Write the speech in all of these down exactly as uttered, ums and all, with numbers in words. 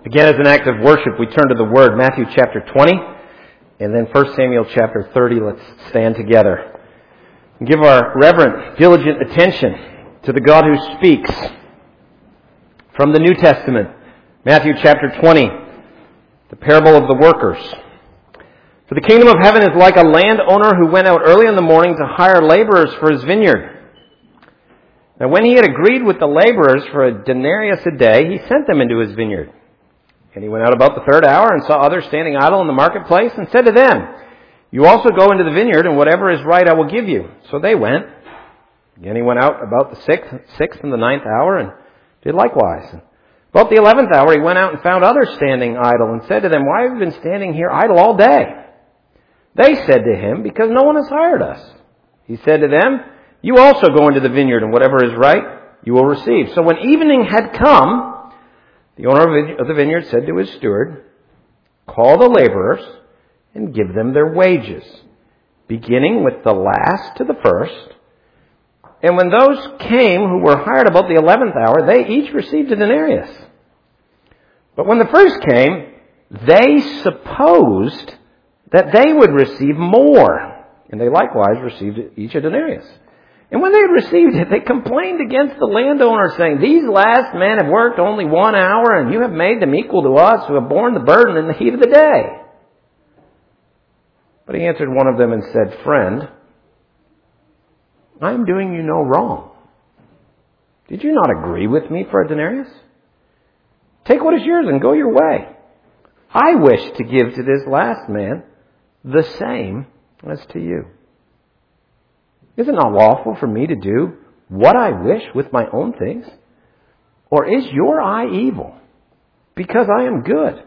Again, as an act of worship, we turn to the Word, Matthew chapter twenty, and then First Samuel chapter thirty. Let's stand together and give our reverent, diligent attention to the God who speaks from the New Testament. Matthew chapter twenty, the parable of the workers. For the kingdom of heaven is like a landowner who went out early in the morning to hire laborers for his vineyard. Now when he had agreed with the laborers for a denarius a day, he sent them into his vineyard. And he went out about the third hour and saw others standing idle in the marketplace and said to them, "You also go into the vineyard, and whatever is right I will give you." So they went. Again he went out about the sixth, sixth and the ninth hour and did likewise. And about the eleventh hour he went out and found others standing idle and said to them, "Why have you been standing here idle all day?" They said to him, "Because no one has hired us." He said to them, "You also go into the vineyard, and whatever is right you will receive." So when evening had come, the owner of the vineyard said to his steward, "Call the laborers and give them their wages, beginning with the last to the first." And when those came who were hired about the eleventh hour, they each received a denarius. But when the first came, they supposed that they would receive more, and they likewise received each a denarius. And when they had received it, they complained against the landowner, saying, "These last men have worked only one hour, and you have made them equal to us who have borne the burden in the heat of the day." But he answered one of them and said, "Friend, I am doing you no wrong. Did you not agree with me for a denarius? Take what is yours and go your way. I wish to give to this last man the same as to you. Is it not lawful for me to do what I wish with my own things? Or is your eye evil, because I am good?"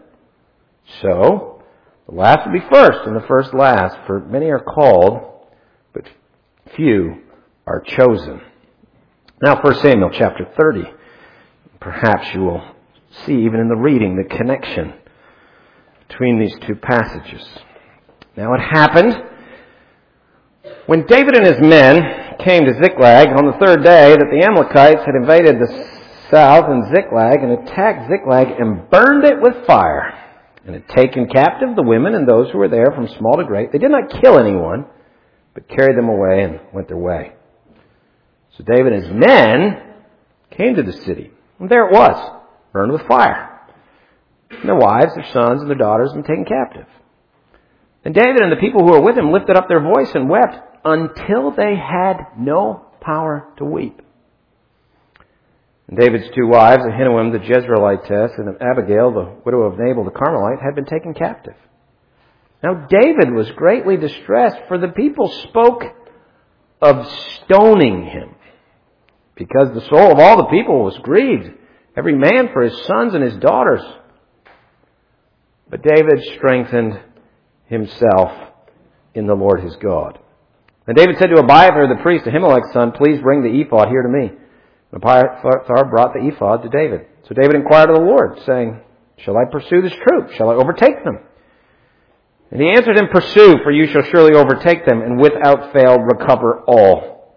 So, the last will be first, and the first last, for many are called, but few are chosen. Now, First Samuel chapter thirty. Perhaps you will see, even in the reading, the connection between these two passages. Now, it happened when David and his men came to Ziklag on the third day that the Amalekites had invaded the south in Ziklag and attacked Ziklag and burned it with fire, and had taken captive the women and those who were there from small to great. They did not kill anyone, but carried them away and went their way. So David and his men came to the city, and there it was, burned with fire. And their wives, their sons, and their daughters had been taken captive. And David and the people who were with him lifted up their voice and wept until they had no power to weep. And David's two wives, Ahinoam the Jezreelitess and Abigail, the widow of Nabal the Carmelite, had been taken captive. Now David was greatly distressed, for the people spoke of stoning him, because the soul of all the people was grieved, every man for his sons and his daughters. But David strengthened himself in the Lord his God. And David said to Abiathar the priest, Ahimelech's son, "Please bring the ephod here to me." And Abiathar brought the ephod to David. So David inquired of the Lord, saying, "Shall I pursue this troop? Shall I overtake them?" And he answered him, "Pursue, for you shall surely overtake them, and without fail recover all."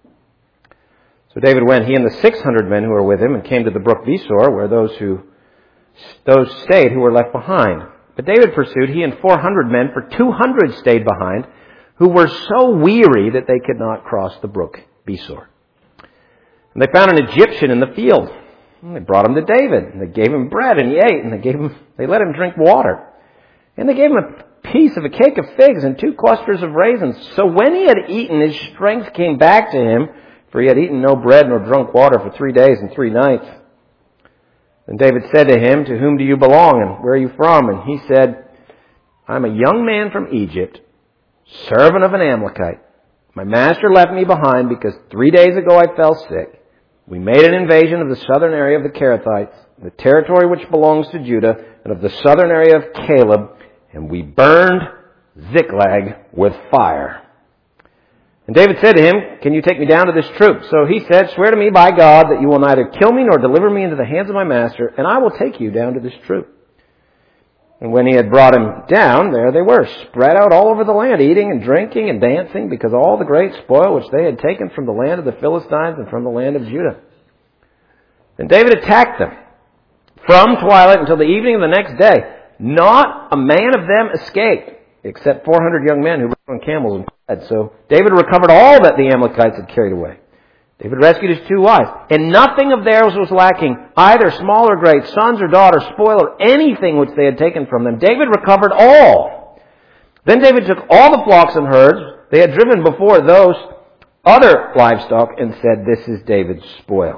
So David went, he and the six hundred men who were with him, and came to the brook Besor, where those who those stayed who were left behind. But David pursued, he and four hundred men, for two hundred stayed behind, who were so weary that they could not cross the brook Besor. And they found an Egyptian in the field. And they brought him to David, and they gave him bread, and he ate, and they gave him, they let him drink water. And they gave him a piece of a cake of figs and two clusters of raisins. So when he had eaten, his strength came back to him, for he had eaten no bread nor drunk water for three days and three nights. And David said to him, "To whom do you belong, and where are you from?" And he said, "I'm a young man from Egypt, servant of an Amalekite. My master left me behind because three days ago I fell sick. We made an invasion of the southern area of the Kerethites, the territory which belongs to Judah, and of the southern area of Caleb, and we burned Ziklag with fire." And David said to him, "Can you take me down to this troop?" So he said, "Swear to me by God that you will neither kill me nor deliver me into the hands of my master, and I will take you down to this troop." And when he had brought him down, there they were, spread out all over the land, eating and drinking and dancing, because all the great spoil which they had taken from the land of the Philistines and from the land of Judah. Then David attacked them, from twilight until the evening of the next day. Not a man of them escaped, except four hundred young men who rode on camels and fled. So David recovered all that the Amalekites had carried away. David rescued his two wives, and nothing of theirs was lacking, either small or great, sons or daughters, spoil or anything which they had taken from them. David recovered all. Then David took all the flocks and herds they had driven before those other livestock and said, "This is David's spoil."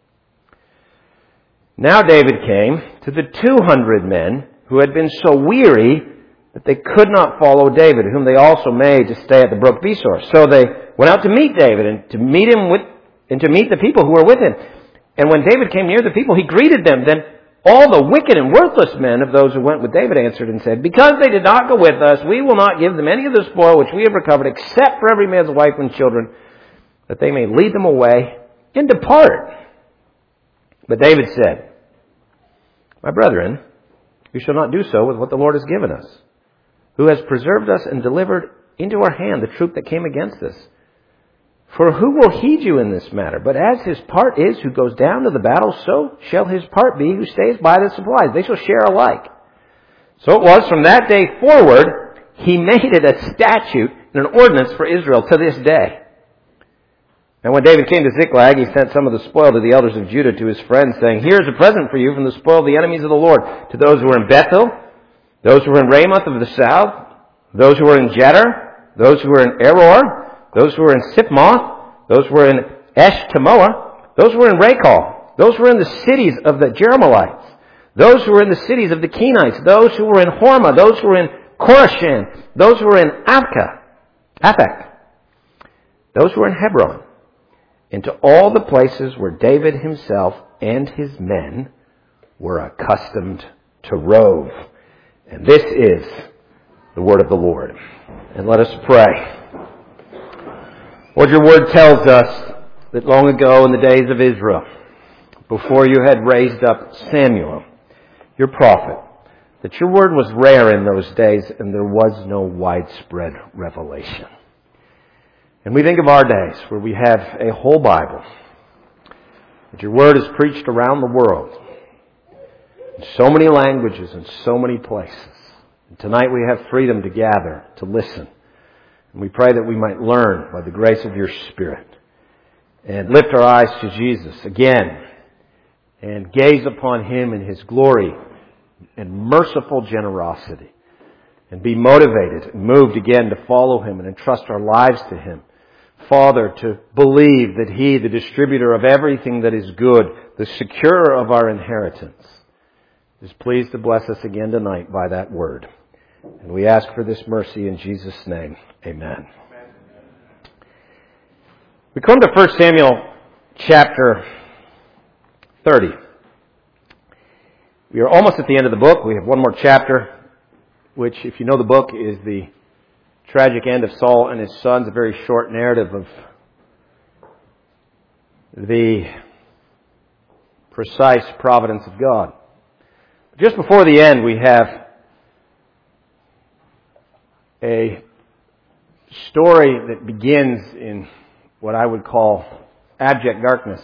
Now David came to the two hundred men who had been so weary that they could not follow David, whom they also made to stay at the brook Besor. So they went out to meet David and to meet him with, and to meet the people who were with him. And when David came near the people, he greeted them. Then all the wicked and worthless men of those who went with David answered and said, "Because they did not go with us, we will not give them any of the spoil which we have recovered, except for every man's wife and children, that they may lead them away and depart." But David said, "My brethren, we shall not do so with what the Lord has given us, who has preserved us and delivered into our hand the troop that came against us. For who will heed you in this matter? But as his part is who goes down to the battle, so shall his part be who stays by the supplies. They shall share alike." So it was from that day forward, he made it a statute and an ordinance for Israel to this day. And when David came to Ziklag, he sent some of the spoil to the elders of Judah to his friends, saying, "Here is a present for you from the spoil of the enemies of the Lord, to those who were in Bethel, those who were in Ramoth of the south, those who were in Jeter, those who were in Eror, those who were in Sipmoth, those who were in Eshtemoa, those who were in Rakal, those who were in the cities of the Jerahmeelites, those who were in the cities of the Kenites, those who were in Hormah, those who were in Korashan, those who were in Avka, Aphek, those who were in Hebron, and to all the places where David himself and his men were accustomed to rove." And this is the word of the Lord. And let us pray. Lord, your word tells us that long ago in the days of Israel, before you had raised up Samuel, your prophet, that your word was rare in those days and there was no widespread revelation. And we think of our days where we have a whole Bible, that your word is preached around the world in so many languages and so many places. And tonight we have freedom to gather, to listen. And we pray that we might learn by the grace of your Spirit and lift our eyes to Jesus again and gaze upon him in his glory and merciful generosity and be motivated and moved again to follow him and entrust our lives to him. Father, to believe that he, the distributor of everything that is good, the securer of our inheritance, is pleased to bless us again tonight by that word. And we ask for this mercy in Jesus' name. Amen. We come to First Samuel chapter thirty. We are almost at the end of the book. We have one more chapter, which, if you know the book, is the tragic end of Saul and his sons, a very short narrative of the precise providence of God. Just before the end, we have a story that begins in what I would call abject darkness.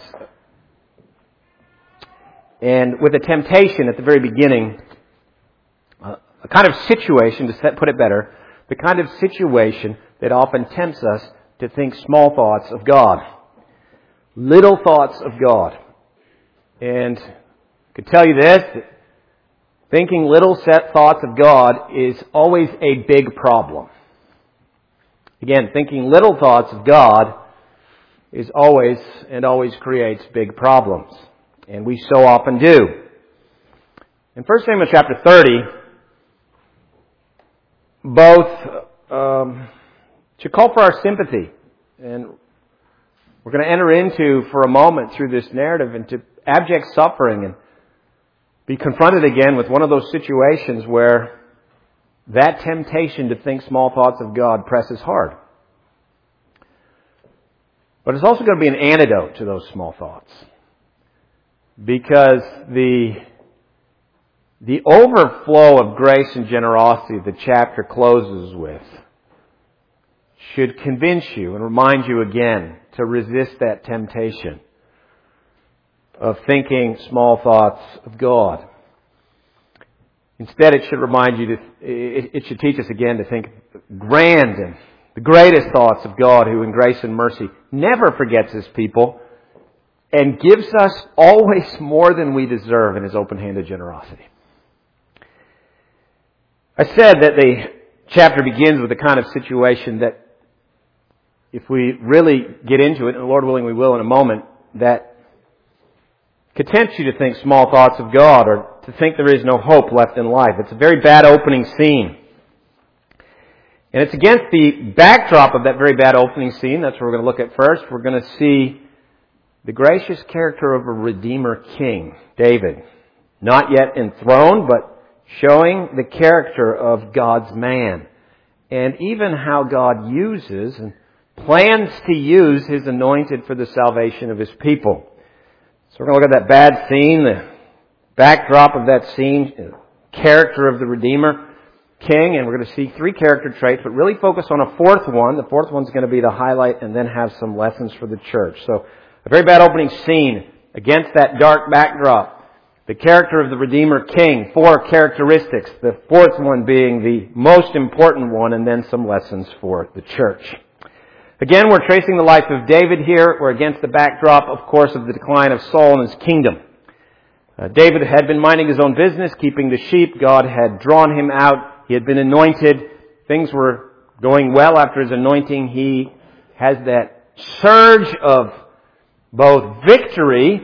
And with a temptation at the very beginning, uh, a kind of situation, to set, put it better, the kind of situation that often tempts us to think small thoughts of God. Little thoughts of God. And I could tell you this, that thinking little set thoughts of God is always a big problem. Again, thinking little thoughts of God is always and always creates big problems. And we so often do. In First Samuel chapter thirty, both um, to call for our sympathy, and we're going to enter into for a moment through this narrative into abject suffering and be confronted again with one of those situations where that temptation to think small thoughts of God presses hard. But it's also going to be an antidote to those small thoughts, because the The overflow of grace and generosity the chapter closes with should convince you and remind you again to resist that temptation of thinking small thoughts of God. Instead, it should remind you to, it, it should teach us again to think grand and the greatest thoughts of God, who in grace and mercy never forgets His people and gives us always more than we deserve in His open-handed generosity. I said that the chapter begins with the kind of situation that, if we really get into it, and Lord willing we will in a moment, that could tempt you to think small thoughts of God or to think there is no hope left in life. It's a very bad opening scene. And it's against the backdrop of that very bad opening scene, that's what we're going to look at first. We're going to see the gracious character of a Redeemer King, David. Not yet enthroned, but showing the character of God's man. And even how God uses and plans to use His anointed for the salvation of His people. So we're going to look at that bad scene, the backdrop of that scene, the character of the Redeemer King, and we're going to see three character traits, but really focus on a fourth one. The fourth one's going to be the highlight, and then have some lessons for the church. So, a very bad opening scene against that dark backdrop. The character of the Redeemer King, four characteristics, the fourth one being the most important one, and then some lessons for the church. Again, we're tracing the life of David here. We're against the backdrop, of course, of the decline of Saul and his kingdom. Uh, David had been minding his own business, keeping the sheep. God had drawn him out. He had been anointed. Things were going well after his anointing. He has that surge of both victory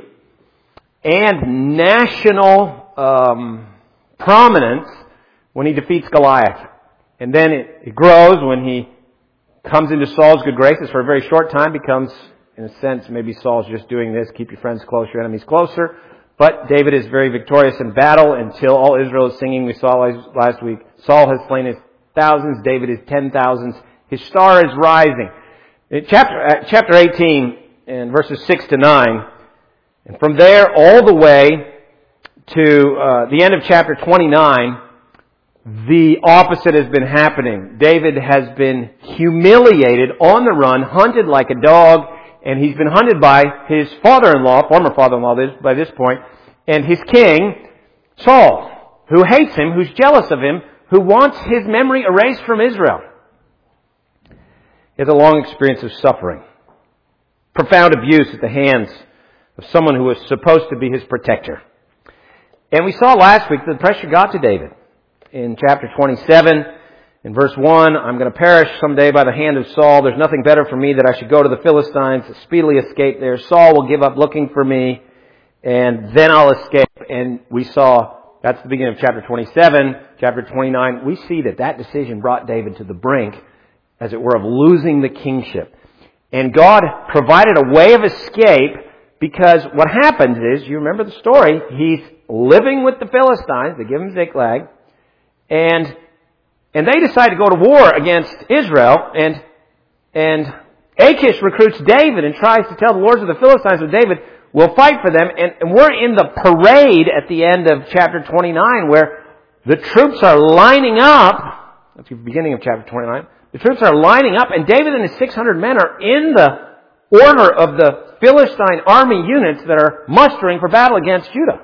and national um, prominence when he defeats Goliath. And then it, it grows when he comes into Saul's good graces for a very short time, becomes, in a sense, maybe Saul's just doing this, keep your friends close, your enemies closer. But David is very victorious in battle until all Israel is singing. We saw last week, Saul has slain his thousands, David his ten thousands. His star is rising. In chapter, chapter eighteen, and verses six to nine, and from there all the way to uh, the end of chapter twenty-nine, the opposite has been happening. David has been humiliated, on the run, hunted like a dog, and he's been hunted by his father-in-law, former father-in-law by this point, and his king, Saul, who hates him, who's jealous of him, who wants his memory erased from Israel. He has a long experience of suffering, profound abuse at the hands of someone who was supposed to be his protector. And we saw last week that the pressure got to David. In chapter twenty-seven, in verse one, I'm going to perish someday by the hand of Saul. There's nothing better for me that I should go to the Philistines, speedily escape there. Saul will give up looking for me, and then I'll escape. And we saw, that's the beginning of chapter twenty-seven. Chapter twenty-nine, we see that that decision brought David to the brink, as it were, of losing the kingship. And God provided a way of escape, because what happens is, you remember the story, he's living with the Philistines, they give him Ziklag, and and they decide to go to war against Israel, and and Achish recruits David and tries to tell the lords of the Philistines that David will fight for them, and, and we're in the parade at the end of chapter twenty-nine, where the troops are lining up. That's the beginning of chapter twenty-nine. The troops are lining up, and David and his six hundred men are in the order of the Philistine army units that are mustering for battle against Judah.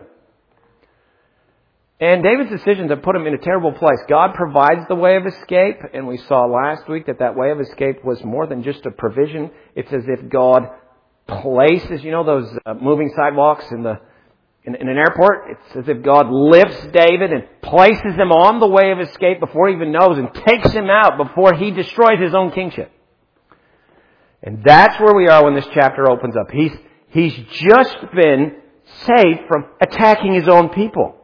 And David's decisions have put him in a terrible place. God provides the way of escape, and we saw last week that that way of escape was more than just a provision. It's as if God places, you know, those uh, moving sidewalks in the in, in an airport? It's as if God lifts David and places him on the way of escape before he even knows, and takes him out before he destroys his own kingship. And that's where we are when this chapter opens up. He's, he's just been saved from attacking his own people.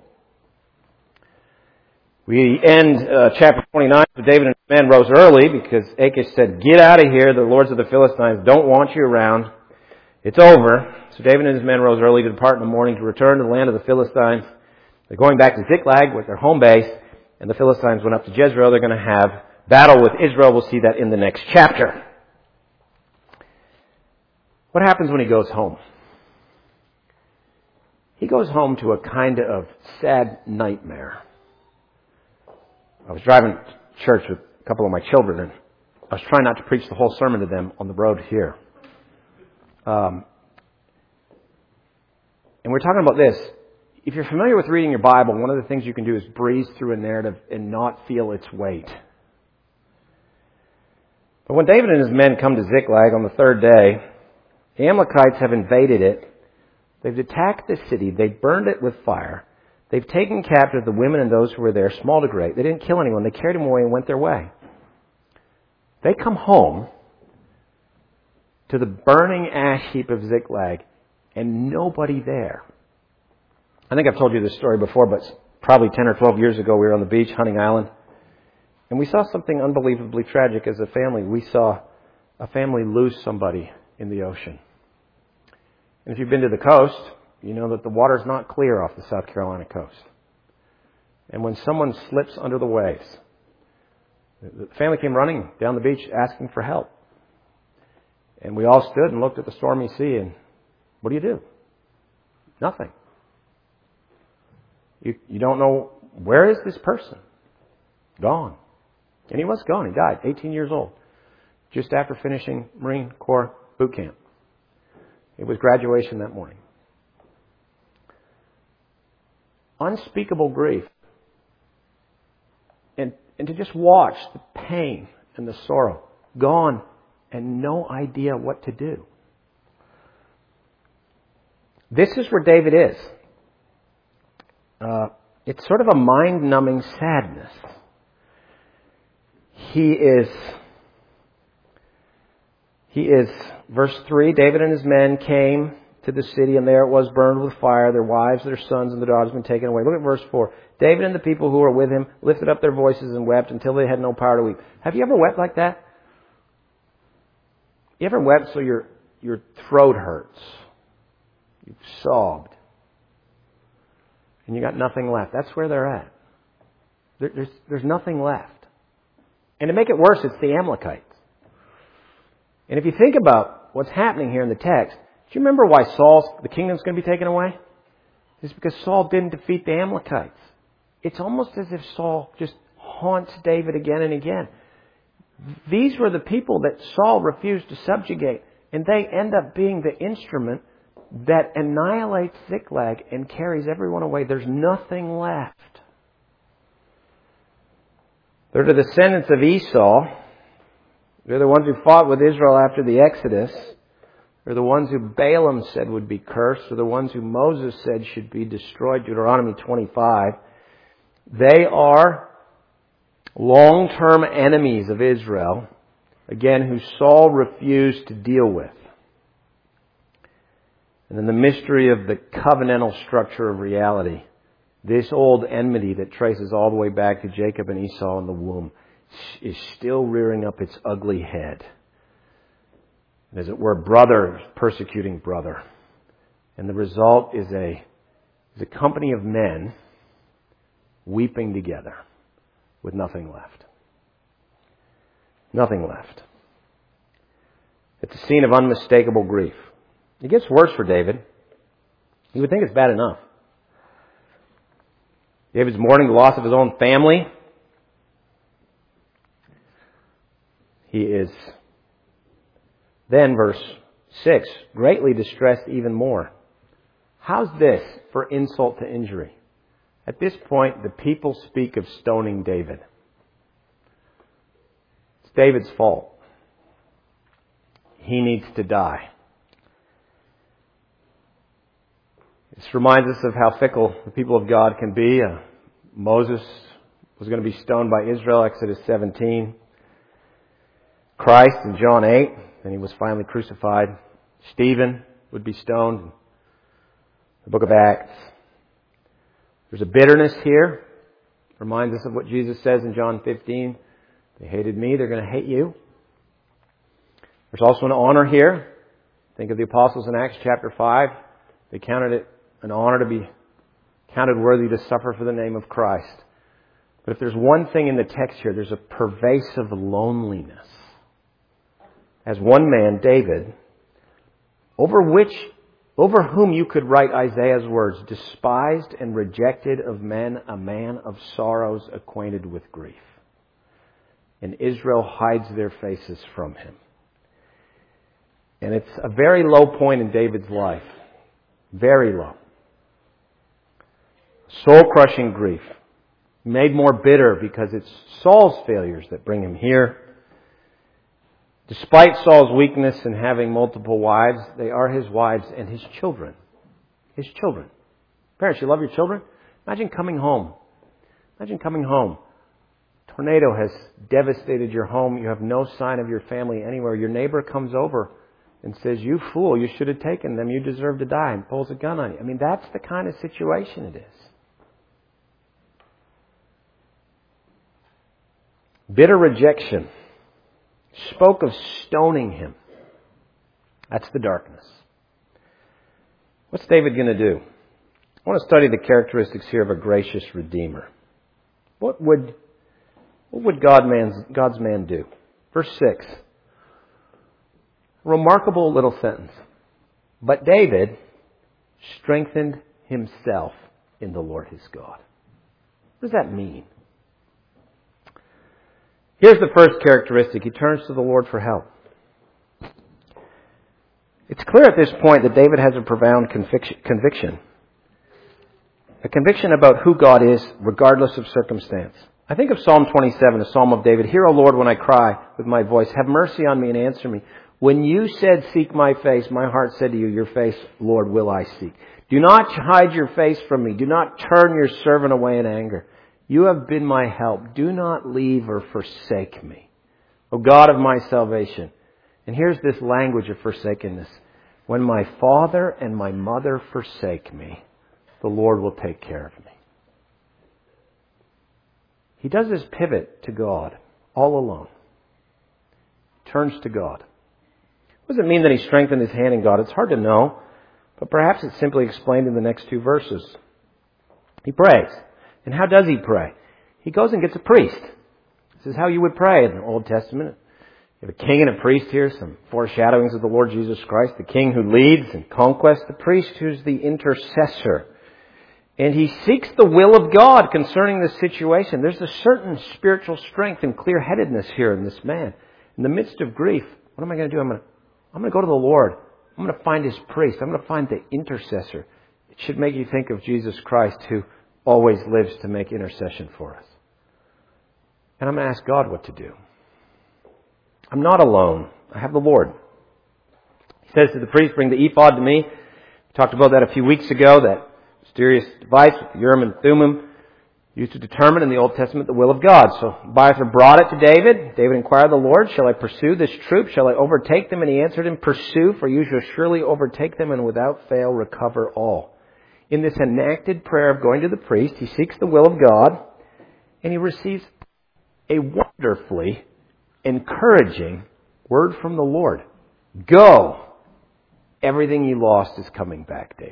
We end uh, chapter twenty-nine with David and his men rose early because Achish said, "Get out of here. The lords of the Philistines don't want you around. It's over." So David and his men rose early to depart in the morning to return to the land of the Philistines. They're going back to Ziklag with their home base, and the Philistines went up to Jezreel. They're going to have battle with Israel. We'll see that in the next chapter. What happens when he goes home? He goes home to a kind of sad nightmare. I was driving to church with a couple of my children, and I was trying not to preach the whole sermon to them on the road here. Um, and we're talking about this. if you're familiar with reading your Bible, one of the things you can do is breeze through a narrative and not feel its weight. But when David and his men come to Ziklag on the third day, the Amalekites have invaded it. They've attacked the city. They've burned it with fire. They've taken captive the women and those who were there, small to great. They didn't kill anyone. They carried them away and went their way. They come home to the burning ash heap of Ziklag and nobody there. I think I've told you this story before, but probably ten or twelve years ago we were on the beach, Hunting Island, and we saw something unbelievably tragic as a family. We saw a family lose somebody in the ocean. And if you've been to the coast, you know that the water's not clear off the South Carolina coast. And when someone slips under the waves, the family came running down the beach asking for help. And we all stood and looked at the stormy sea, and what do you do? Nothing. You, you don't know, where is this person? Gone. And he was gone. He died, eighteen years old, just after finishing Marine Corps boot camp. It was graduation that morning. Unspeakable grief. And, and to just watch the pain and the sorrow. Gone and no idea what to do. This is where David is. Uh, it's sort of a mind-numbing sadness. He is, he is, verse three, David and his men came to the city, and there it was burned with fire. Their wives, their sons, and their daughters had been taken away. Look at verse four. David and the people who were with him lifted up their voices and wept until they had no power to weep. Have you ever wept like that? You ever wept so your, your throat hurts? You've sobbed. And you got nothing left. That's where they're at. There, there's, there's nothing left. And to make it worse, it's the Amalekites. And if you think about what's happening here in the text, do you remember why Saul's, the kingdom's going to be taken away? It's because Saul didn't defeat the Amalekites. It's almost as if Saul just haunts David again and again. These were the people that Saul refused to subjugate, and they end up being the instrument that annihilates Ziklag and carries everyone away. There's nothing left. They're the descendants of Esau. They're the ones who fought with Israel after the Exodus. They're the ones who Balaam said would be cursed. They're the ones who Moses said should be destroyed, Deuteronomy twenty-five. They are long-term enemies of Israel, again, who Saul refused to deal with. And then the mystery of the covenantal structure of reality, this old enmity that traces all the way back to Jacob and Esau in the womb, is still rearing up its ugly head. And as it were, brother persecuting brother. And the result is a, is a company of men weeping together with nothing left. Nothing left. It's a scene of unmistakable grief. It gets worse for David. You would think it's bad enough. David's mourning the loss of his own family. He is then, verse six, greatly distressed even more. How's this for insult to injury? At this point, the people speak of stoning David. It's David's fault. He needs to die. This reminds us of how fickle the people of God can be. Uh, Moses was going to be stoned by Israel, Exodus seventeen. Christ in John eight, and he was finally crucified. Stephen would be stoned. The book of Acts. There's a bitterness here. Reminds us of what Jesus says in John fifteen. They hated me, they're going to hate you. There's also an honor here. Think of the apostles in Acts chapter five. They counted it an honor to be counted worthy to suffer for the name of Christ. But if there's one thing in the text here, there's a pervasive loneliness. As one man, David, over which, over whom you could write Isaiah's words, despised and rejected of men, a man of sorrows, acquainted with grief. And Israel hides their faces from him. And it's a very low point in David's life. Very low. Soul-crushing grief. Made more bitter because it's Saul's failures that bring him here. Despite Saul's weakness in having multiple wives, they are his wives and his children. His children. Parents, you love your children? Imagine coming home. Imagine coming home. Tornado has devastated your home. You have no sign of your family anywhere. Your neighbor comes over and says, "You fool, you should have taken them. You deserve to die," and pulls a gun on you. I mean, that's the kind of situation it is. Bitter rejection. Spoke of stoning him. That's the darkness. What's David going to do? I want to study the characteristics here of a gracious Redeemer. What would, what would God man's, God's man do? Verse six. Remarkable little sentence. But David strengthened himself in the Lord his God. What does that mean? Here's the first characteristic. He turns to the Lord for help. It's clear at this point that David has a profound conviction. A conviction about who God is, regardless of circumstance. I think of Psalm twenty-seven, a psalm of David. "Hear, O Lord, when I cry with my voice. Have mercy on me and answer me. When you said, 'Seek my face,' my heart said to you, 'Your face, Lord, will I seek.' Do not hide your face from me. Do not turn your servant away in anger. You have been my help. Do not leave or forsake me, O God of my salvation." And here's this language of forsakenness. "When my father and my mother forsake me, the Lord will take care of me." He does this pivot to God, all alone. Turns to God. What does it mean that he strengthened his hand in God? It's hard to know, but perhaps it's simply explained in the next two verses. He prays. And how does he pray? He goes and gets a priest. This is how you would pray in the Old Testament. You have a king and a priest here, some foreshadowings of the Lord Jesus Christ, the king who leads in conquest, the priest who's the intercessor. And he seeks the will of God concerning this situation. There's a certain spiritual strength and clear-headedness here in this man. In the midst of grief, what am I going to do? I'm going to, I'm going to go to the Lord. I'm going to find his priest. I'm going to find the intercessor. It should make you think of Jesus Christ, who always lives to make intercession for us. And I'm going to ask God what to do. I'm not alone. I have the Lord. He says to the priest, "Bring the ephod to me." We talked about that a few weeks ago, that mysterious device with the Urim and Thummim used to determine in the Old Testament the will of God. So Abiathar brought it to David. David inquired of the Lord, "Shall I pursue this troop? Shall I overtake them?" And he answered him, "Pursue, for you shall surely overtake them and without fail recover all." In this enacted prayer of going to the priest, he seeks the will of God, and he receives a wonderfully encouraging word from the Lord. "Go! Everything you lost is coming back, David."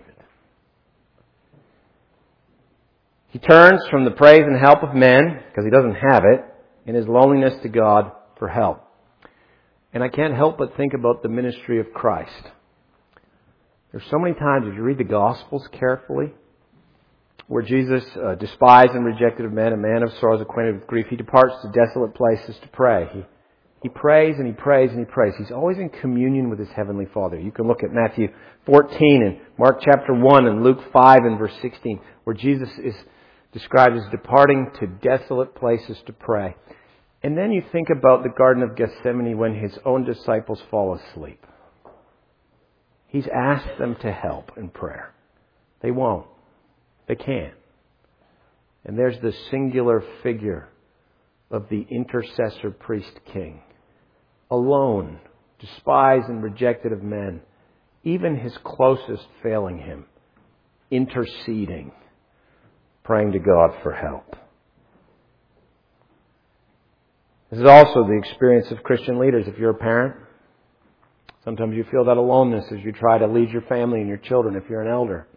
He turns from the praise and help of men, because he doesn't have it, in his loneliness to God for help. And I can't help but think about the ministry of Christ. There's so many times, if you read the Gospels carefully, where Jesus, uh, despised and rejected of men, a man of sorrows, acquainted with grief, he departs to desolate places to pray. He, he prays and he prays and he prays. He's always in communion with his heavenly Father. You can look at Matthew fourteen and Mark chapter one and Luke five and verse sixteen, where Jesus is described as departing to desolate places to pray. And then you think about the Garden of Gethsemane when his own disciples fall asleep. He's asked them to help in prayer. They won't. They can't. And there's the singular figure of the intercessor priest king. Alone, despised and rejected of men, even his closest failing him, interceding, praying to God for help. This is also the experience of Christian leaders. If you're a parent, sometimes you feel that aloneness as you try to lead your family and your children if you're an elder.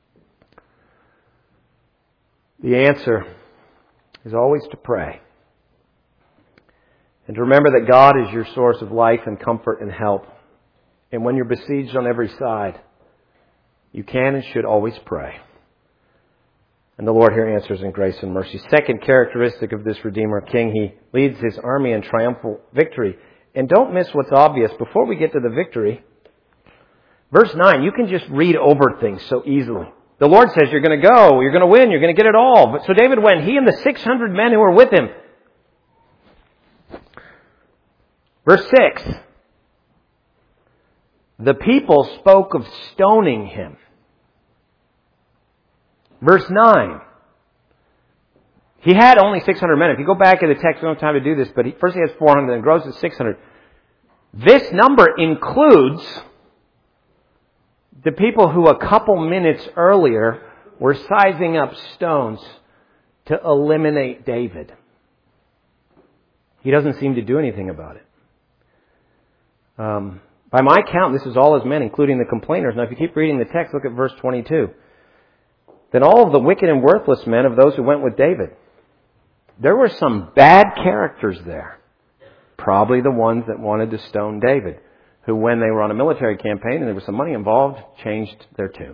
The answer is always to pray. And to remember that God is your source of life and comfort and help. And when you're besieged on every side, you can and should always pray. And the Lord here answers in grace and mercy. Second characteristic of this Redeemer King, he leads his army in triumphal victory. And don't miss what's obvious. Before we get to the victory, verse nine, you can just read over things so easily. The Lord says you're going to go, you're going to win, you're going to get it all. But so David went, he and the six hundred men who were with him. Verse six. The people spoke of stoning him. Verse nine. He had only six hundred men. If you go back in the text, we don't have time to do this, but he, first he has four hundred, then grows to six hundred. This number includes the people who a couple minutes earlier were sizing up stones to eliminate David. He doesn't seem to do anything about it. Um, by my count, this is all his men, including the complainers. Now, if you keep reading the text, look at verse twenty-two. Then all of the wicked and worthless men of those who went with David. There were some bad characters there. Probably the ones that wanted to stone David, who when they were on a military campaign and there was some money involved, changed their tune.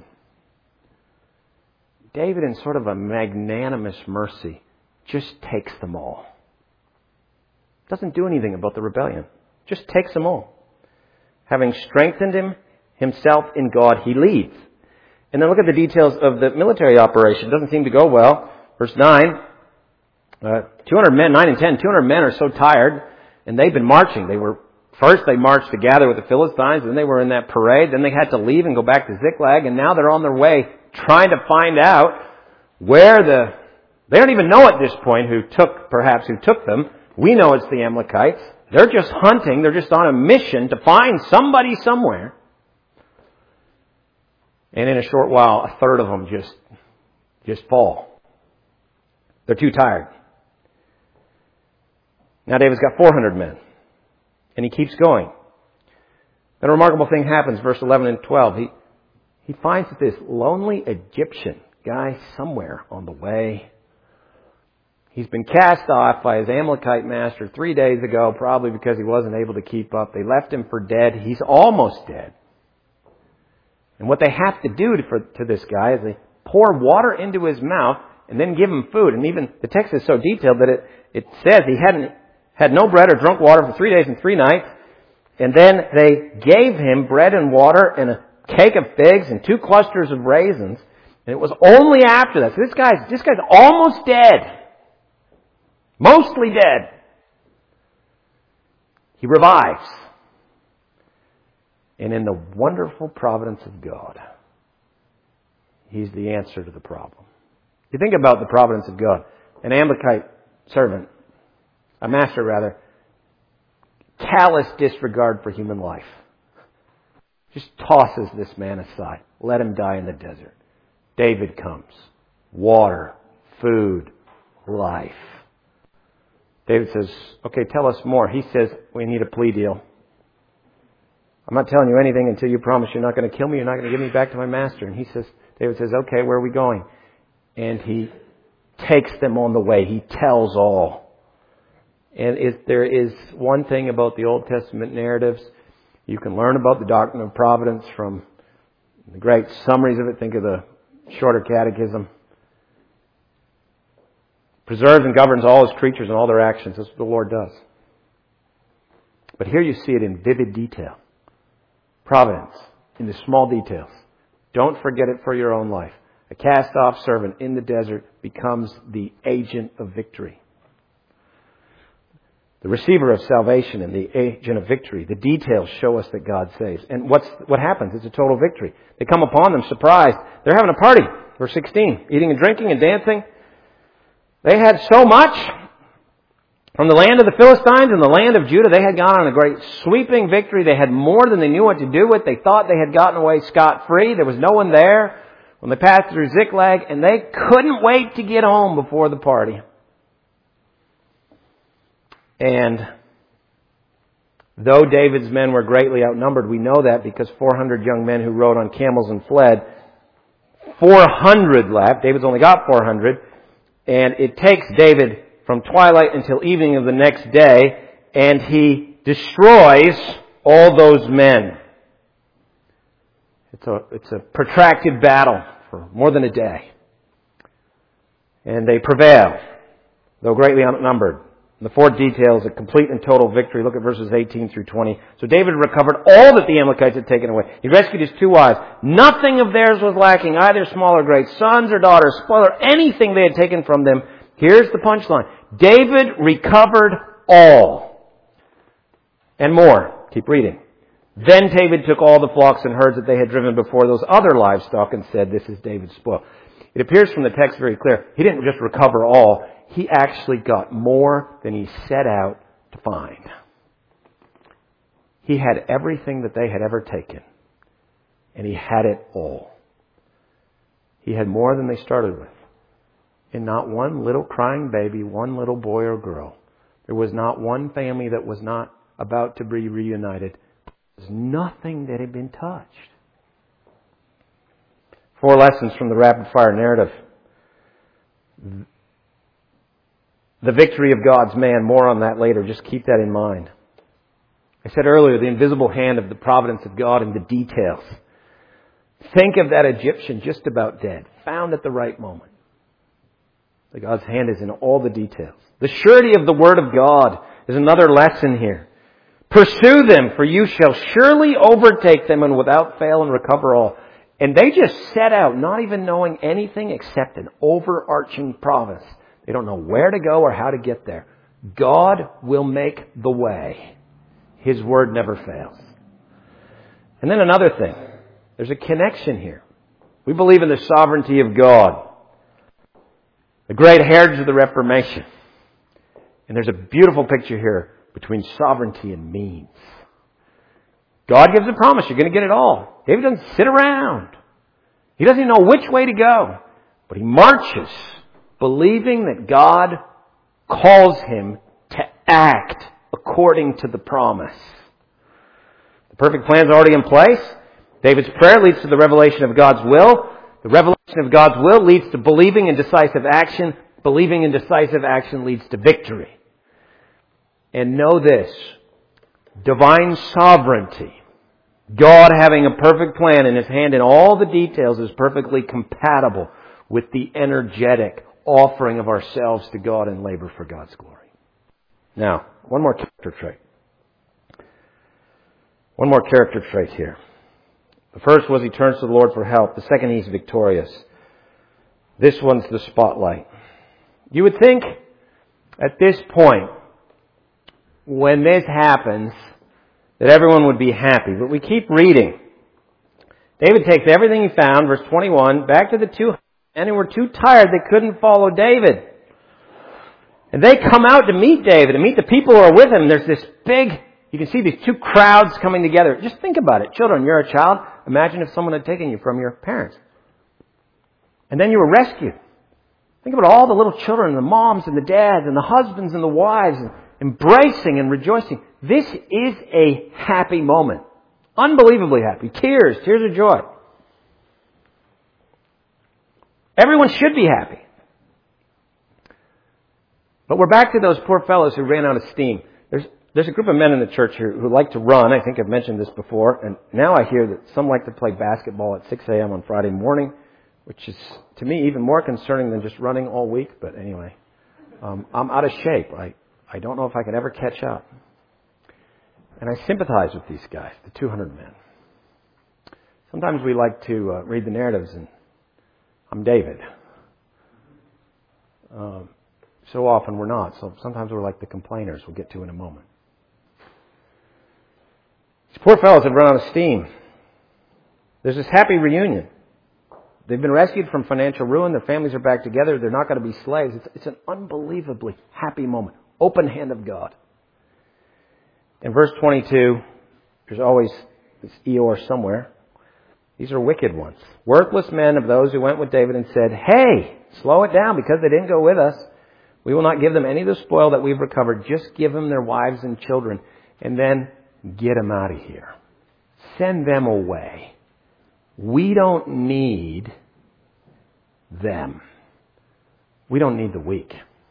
David, in sort of a magnanimous mercy, just takes them all. Doesn't do anything about the rebellion. Just takes them all. Having strengthened him himself in God, he leads. And then look at the details of the military operation. It doesn't seem to go well. Verse nine, uh, two hundred men, nine and ten, two hundred men are so tired, and they've been marching. They were, first they marched to gather with the Philistines, then they were in that parade, then they had to leave and go back to Ziklag, and now they're on their way trying to find out where the, they don't even know at this point who took, perhaps who took them. We know it's the Amalekites. They're just hunting, they're just on a mission to find somebody somewhere. And in a short while, a third of them just, just fall. They're too tired. Now David's got four hundred men. And he keeps going. Then a remarkable thing happens, verse eleven and twelve. He, he finds that this lonely Egyptian guy somewhere on the way, he's been cast off by his Amalekite master three days ago, probably because he wasn't able to keep up. They left him for dead. He's almost dead. And what they have to do to, for, to this guy is they pour water into his mouth and then give him food. And even the text is so detailed that it, it says he hadn't had no bread or drunk water for three days and three nights. And then they gave him bread and water and a cake of figs and two clusters of raisins. And it was only after that. So this guy's, this guy's almost dead. Mostly dead. He revives. And in the wonderful providence of God, he's the answer to the problem. You think about the providence of God. An Amalekite servant, a master rather, callous disregard for human life. Just tosses this man aside. Let him die in the desert. David comes. Water, food, life. David says, okay, tell us more. He says, we need a plea deal. I'm not telling you anything until you promise you're not going to kill me. You're not going to give me back to my master. And he says, David says, okay, where are we going? And he takes them on the way. He tells all. And if there is one thing about the Old Testament narratives, you can learn about the doctrine of providence from the great summaries of it. Think of the Shorter Catechism. Preserves and governs all His creatures and all their actions. That's what the Lord does. But here you see it in vivid detail. Providence in the small details. Don't forget it for your own life. A cast-off servant in the desert becomes the agent of victory. The receiver of salvation and the agent of victory. The details show us that God saves. And what's, what happens? It's a total victory. They come upon them surprised. They're having a party. Verse sixteen. Eating and drinking and dancing. They had so much. From the land of the Philistines and the land of Judah, they had gone on a great sweeping victory. They had more than they knew what to do with. They thought they had gotten away scot-free. There was no one there when they passed through Ziklag, and they couldn't wait to get home before the party. And though David's men were greatly outnumbered, we know that because four hundred young men who rode on camels and fled, four hundred left. David's only got four hundred. And it takes David from twilight until evening of the next day, and he destroys all those men. It's a, it's a protracted battle for more than a day. And they prevail, though greatly outnumbered. And the fourth detail is a complete and total victory. Look at verses eighteen through twenty. So David recovered all that the Amalekites had taken away. He rescued his two wives. Nothing of theirs was lacking, either small or great, sons or daughters, spoil or anything they had taken from them. Here's the punchline. David recovered all. And more. Keep reading. Then David took all the flocks and herds that they had driven before those other livestock and said, this is David's spoil. It appears from the text very clear. He didn't just recover all. He actually got more than he set out to find. He had everything that they had ever taken. And he had it all. He had more than they started with. And not one little crying baby, one little boy or girl. There was not one family that was not about to be reunited. There was nothing that had been touched. Four lessons from the rapid fire narrative. The victory of God's man. More on that later. Just keep that in mind. I said earlier, the invisible hand of the providence of God in the details. Think of that Egyptian just about dead, found at the right moment. The God's hand is in all the details. The surety of the Word of God is another lesson here. Pursue them, for you shall surely overtake them and without fail and recover all. And they just set out, not even knowing anything except an overarching promise. They don't know where to go or how to get there. God will make the way. His word never fails. And then another thing. There's a connection here. We believe in the sovereignty of God. The great heritage of the Reformation. And there's a beautiful picture here between sovereignty and means. God gives a promise. You're going to get it all. David doesn't sit around. He doesn't know which way to go. But he marches, believing that God calls him to act according to the promise. The perfect plan is already in place. David's prayer leads to the revelation of God's will. The revelation of God's will leads to believing and decisive action. Believing and decisive action leads to victory. And know this. Divine sovereignty, God having a perfect plan in His hand in all the details, is perfectly compatible with the energetic offering of ourselves to God and labor for God's glory. Now, one more character trait. One more character trait here. The first was he turns to the Lord for help. The second, he's victorious. This one's the spotlight. You would think at this point, when this happens, that everyone would be happy. But we keep reading. David takes everything he found, verse twenty-one, back to the two men who were too tired. They couldn't follow David. And they come out to meet David and meet the people who are with him. There's this big, you can see these two crowds coming together. Just think about it. Children, you're a child. Imagine if someone had taken you from your parents. And then you were rescued. Think about all the little children, the moms and the dads and the husbands and the wives, and embracing and rejoicing. This is a happy moment. Unbelievably happy. Tears, tears of joy. Everyone should be happy. But we're back to those poor fellows who ran out of steam. There's there's a group of men in the church here who like to run. I think I've mentioned this before. And now I hear that some like to play basketball at six a.m. on Friday morning, which is, to me, even more concerning than just running all week. But anyway, um, I'm out of shape. I, I don't know if I can ever catch up. And I sympathize with these guys, the two hundred men. Sometimes we like to uh, read the narratives and I'm David. Um, so often we're not. So sometimes we're like the complainers we'll get to in a moment. These poor fellows have run out of steam. There's this happy reunion. They've been rescued from financial ruin. Their families are back together. They're not going to be slaves. It's, it's an unbelievably happy moment. Open hand of God. In verse twenty-two, there's always this Eeyore somewhere. These are wicked ones. Worthless men of those who went with David and said, hey, slow it down because they didn't go with us. We will not give them any of the spoil that we've recovered. Just give them their wives and children and then get them out of here. Send them away. We don't need them. We don't need the weak.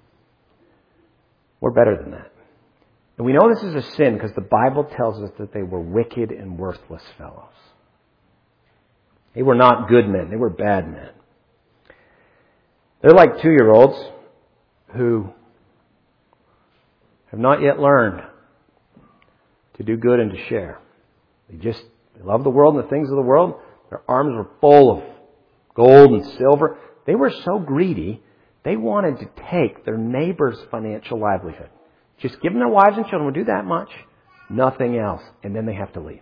We're better than that. And we know this is a sin because the Bible tells us that they were wicked and worthless fellows. They were not good men. They were bad men. They're like two-year-olds who have not yet learned to do good and to share. They just they love the world and the things of the world. Their arms were full of gold and silver. They were so greedy, they wanted to take their neighbor's financial livelihood. Just give them their wives and children. We'll do that much. Nothing else. And then they have to leave.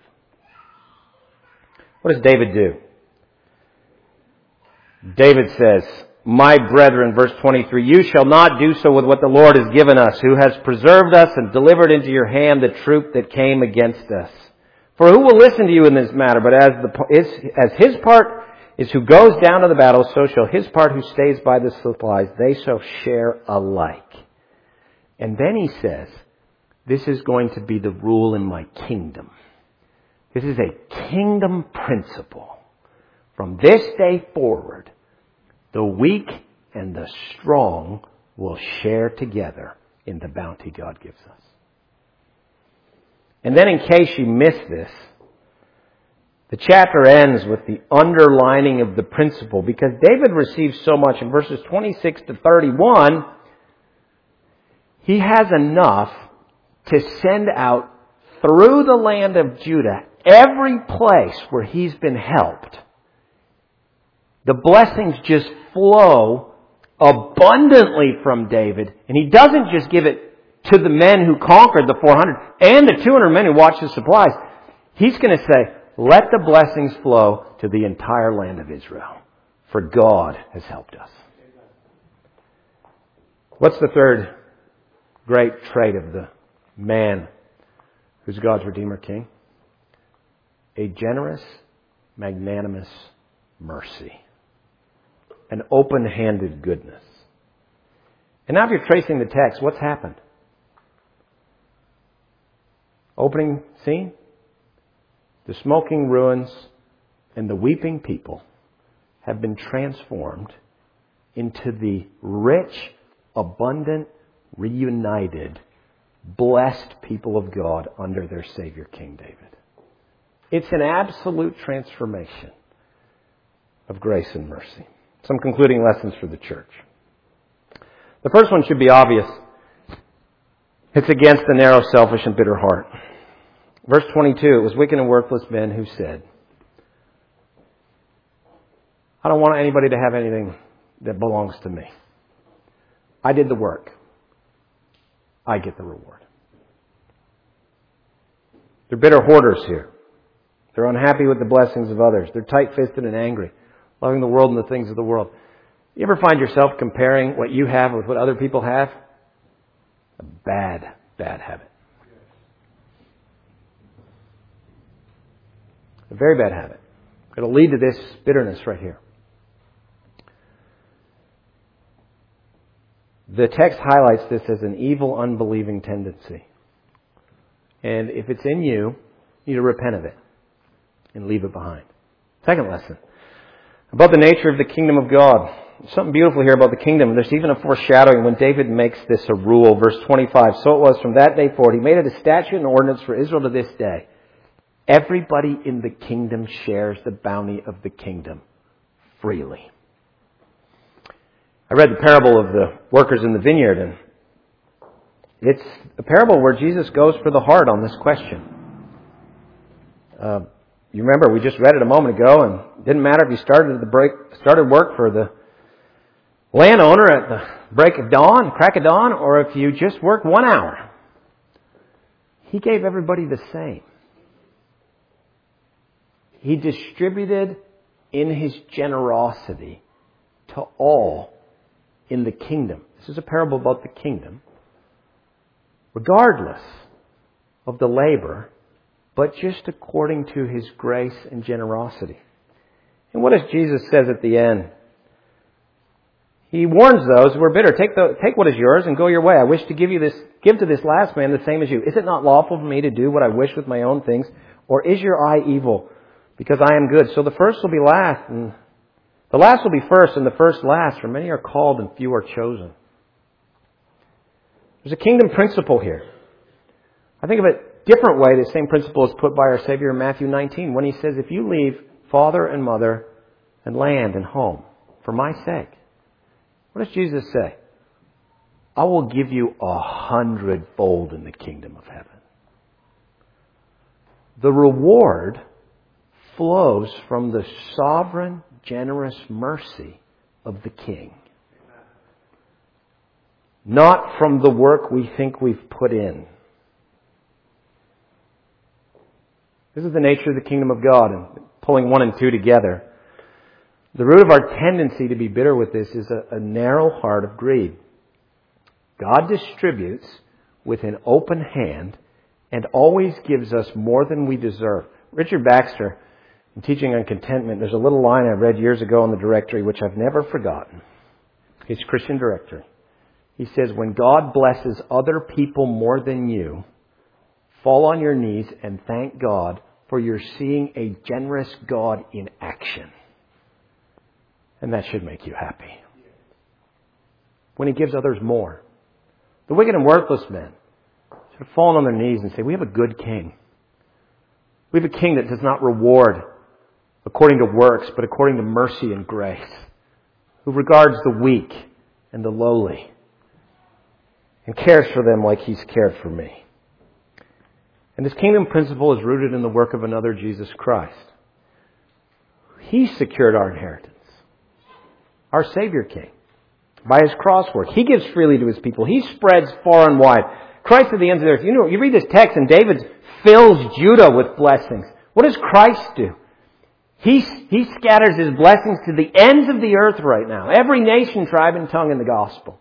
What does David do? David says, my brethren, verse twenty-three, you shall not do so with what the Lord has given us, who has preserved us and delivered into your hand the troop that came against us. For who will listen to you in this matter? But as the is, as his part is who goes down to the battle, so shall his part who stays by the supplies. They shall share alike. And then he says, this is going to be the rule in my kingdom. This is a kingdom principle. From this day forward, the weak and the strong will share together in the bounty God gives us. And then in case you missed this, the chapter ends with the underlining of the principle, because David receives so much. In verses twenty-six to thirty-one, he has enough to send out through the land of Judah every place where he's been helped. The blessings just flow abundantly from David. And he doesn't just give it to the men who conquered the four hundred and the two hundred men who watched the supplies. He's going to say, let the blessings flow to the entire land of Israel. For God has helped us. What's the third great trait of the man who's God's Redeemer King? A generous, magnanimous mercy. An open-handed goodness. And now if you're tracing the text, what's happened? Opening scene? The smoking ruins and the weeping people have been transformed into the rich, abundant, reunited, blessed people of God under their Savior King David. It's an absolute transformation of grace and mercy. Some concluding lessons for the church. The first one should be obvious. It's against the narrow, selfish, and bitter heart. Verse twenty-two, it was wicked and worthless men who said, I don't want anybody to have anything that belongs to me. I did the work. I get the reward. They're bitter hoarders here. They're unhappy with the blessings of others. They're tight-fisted and angry, loving the world and the things of the world. You ever find yourself comparing what you have with what other people have? A bad, bad habit. A very bad habit. It'll lead to this bitterness right here. The text highlights this as an evil, unbelieving tendency. And if it's in you, you need to repent of it and leave it behind. Second lesson, about the nature of the kingdom of God. There's something beautiful here about the kingdom. There's even a foreshadowing when David makes this a rule. Verse twenty-five, so it was from that day forward. He made it a statute and ordinance for Israel to this day. Everybody in the kingdom shares the bounty of the kingdom freely. I read the parable of the workers in the vineyard, and it's a parable where Jesus goes for the heart on this question. Uh, you remember, we just read it a moment ago, and it didn't matter if you started the break, started work for the landowner at the break of dawn, crack of dawn, or if you just worked one hour. He gave everybody the same. He distributed in His generosity to all in the kingdom. This is a parable about the kingdom. Regardless of the labor, but just according to His grace and generosity. And what does Jesus says at the end? He warns those who are bitter. Take the, take what is yours and go your way. I wish to give you this, give to this last man the same as you. Is it not lawful for me to do what I wish with my own things? Or is your eye evil? Because I am good. So the first will be last, and the last will be first, and the first last. For many are called, and few are chosen. There's a kingdom principle here. I think of it a different way. The same principle is put by our Savior in Matthew nineteen, when He says, if you leave father and mother and land and home for my sake, what does Jesus say? I will give you a hundredfold in the kingdom of heaven. The reward flows from the sovereign, generous mercy of the King. Not from the work we think we've put in. This is the nature of the kingdom of God, and pulling one and two together. The root of our tendency to be bitter with this is a, a narrow heart of greed. God distributes with an open hand and always gives us more than we deserve. Richard Baxter, in teaching on contentment, there's a little line I read years ago in the directory which I've never forgotten. It's Christian directory. He says, when God blesses other people more than you, fall on your knees and thank God for you're seeing a generous God in action. And that should make you happy. When He gives others more. The wicked and worthless men should have fallen on their knees and say, we have a good King. We have a King that does not reward according to works, but according to mercy and grace. Who regards the weak and the lowly and cares for them like He's cared for me. And this kingdom principle is rooted in the work of another Jesus Christ. He secured our inheritance. Our Savior King. By His cross work. He gives freely to His people. He spreads far and wide. Christ to the ends of the earth. You know, you read this text and David fills Judah with blessings. What does Christ do? He, he scatters His blessings to the ends of the earth right now. Every nation, tribe, and tongue in the gospel.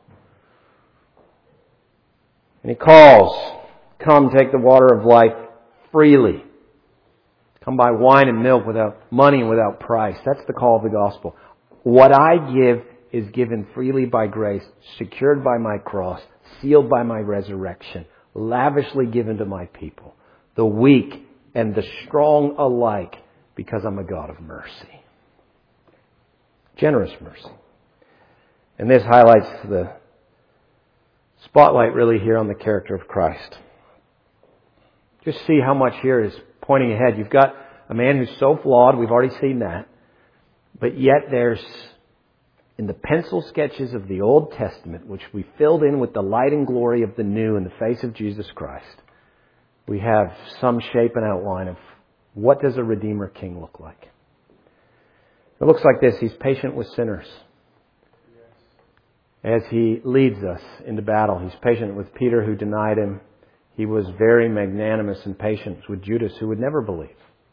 And He calls, come take the water of life freely. Come buy wine and milk without money and without price. That's the call of the gospel. What I give is given freely by grace, secured by my cross, sealed by my resurrection, lavishly given to my people, the weak and the strong alike, because I'm a God of mercy. Generous mercy. And this highlights the spotlight really here on the character of Christ. Just see how much here is pointing ahead. You've got a man who's so flawed, we've already seen that. But yet there's, in the pencil sketches of the Old Testament, which we filled in with the light and glory of the new in the face of Jesus Christ, we have some shape and outline of what does a Redeemer King look like. It looks like this. He's patient with sinners. As He leads us into battle, He's patient with Peter who denied Him. He was very magnanimous and patient with Judas who would never believe.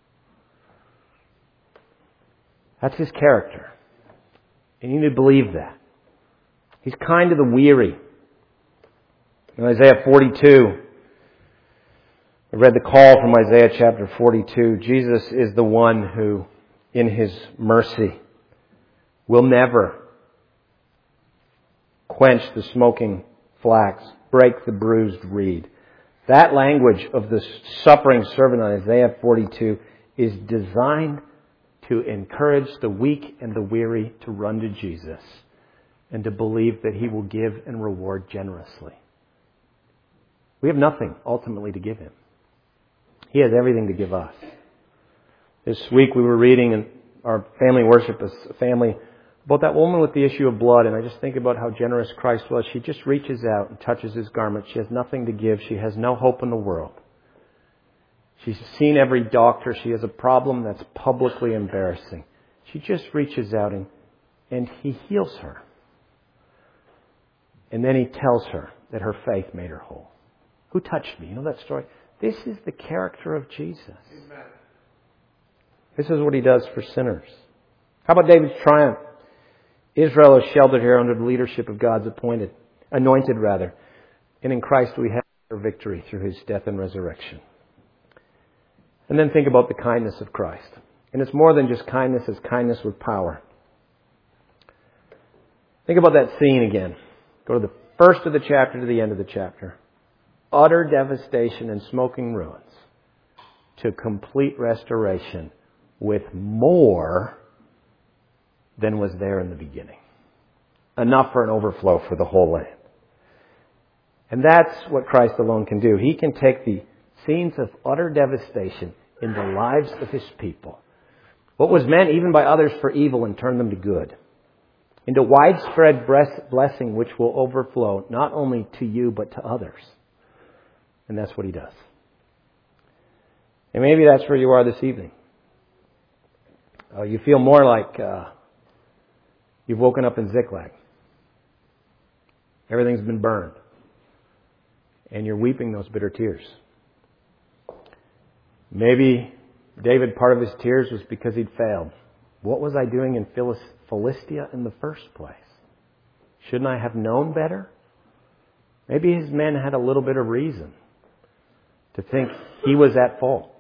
That's His character. And you need to believe that. He's kind to the weary. In Isaiah forty-two, I read the call from Isaiah chapter forty-two. Jesus is the one who, in His mercy, will never quench the smoking flax, break the bruised reed. That language of the suffering servant on Isaiah forty-two is designed to encourage the weak and the weary to run to Jesus and to believe that He will give and reward generously. We have nothing ultimately to give Him. He has everything to give us. This week we were reading in our family worship as a family about that woman with the issue of blood, and I just think about how generous Christ was. She just reaches out and touches His garment. She has nothing to give. She has no hope in the world. She's seen every doctor. She has a problem that's publicly embarrassing. She just reaches out and, and He heals her. And then He tells her that her faith made her whole. Who touched me? You know that story? This is the character of Jesus. Amen. This is what He does for sinners. How about David's triumph? Israel is sheltered here under the leadership of God's appointed, anointed rather. And in Christ we have our victory through His death and resurrection. And then think about the kindness of Christ. And it's more than just kindness, it's kindness with power. Think about that scene again. Go to the first of the chapter to the end of the chapter. Utter devastation and smoking ruins to complete restoration with more than was there in the beginning. Enough for an overflow for the whole land. And that's what Christ alone can do. He can take the scenes of utter devastation in the lives of His people. What was meant even by others for evil and turn them to good. into widespread blessing which will overflow not only to you but to others. And that's what He does. And maybe that's where you are this evening. Uh, you feel more like uh, you've woken up in Ziklag. Everything's been burned. And you're weeping those bitter tears. Maybe David, part of his tears was because he'd failed. What was I doing in Philistia in the first place? Shouldn't I have known better? Maybe his men had a little bit of reason to think he was at fault.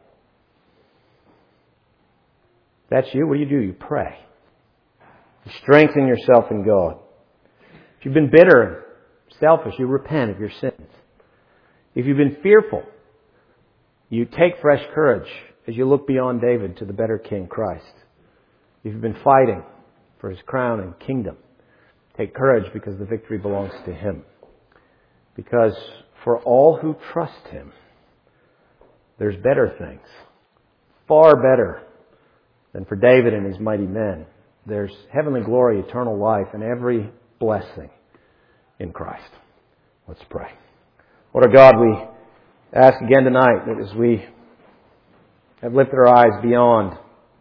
That's you. What do you do? You pray. You strengthen yourself in God. If you've been bitter and selfish, you repent of your sins. If you've been fearful, you take fresh courage as you look beyond David to the better King, Christ. If you've been fighting for His crown and kingdom, take courage because the victory belongs to Him. Because for all who trust Him, there's better things. Far better than for David and his mighty men. There's heavenly glory, eternal life, and every blessing in Christ. Let's pray. Lord our God, we ask again tonight that as we have lifted our eyes beyond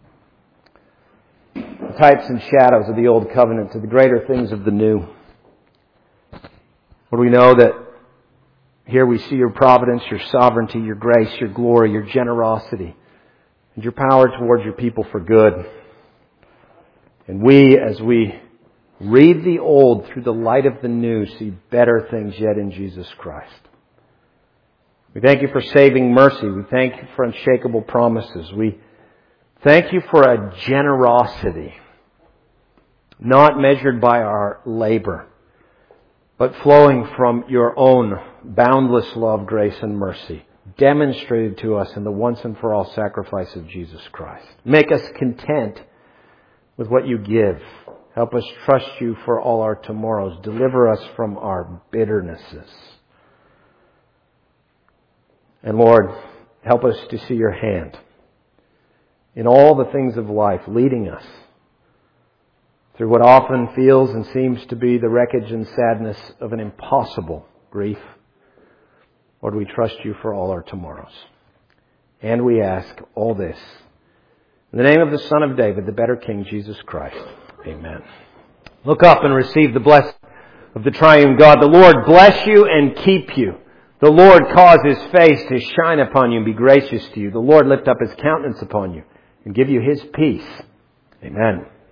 the types and shadows of the old covenant to the greater things of the new, Lord, we know that here we see Your providence, Your sovereignty, Your grace, Your glory, Your generosity, and Your power towards Your people for good. And we, as we read the old through the light of the new, see better things yet in Jesus Christ. We thank You for saving mercy. We thank You for unshakable promises. We thank You for a generosity not measured by our labor, but flowing from Your own boundless love, grace, and mercy, demonstrated to us in the once and for all sacrifice of Jesus Christ. Make us content with what You give. Help us trust You for all our tomorrows. Deliver us from our bitternesses. And Lord, help us to see Your hand in all the things of life, leading us through what often feels and seems to be the wreckage and sadness of an impossible grief. Lord, we trust You for all our tomorrows. And we ask all this in the name of the Son of David, the better King, Jesus Christ. Amen. Look up and receive the blessing of the triune God. The Lord bless you and keep you. The Lord cause His face to shine upon you and be gracious to you. The Lord lift up His countenance upon you and give you His peace. Amen.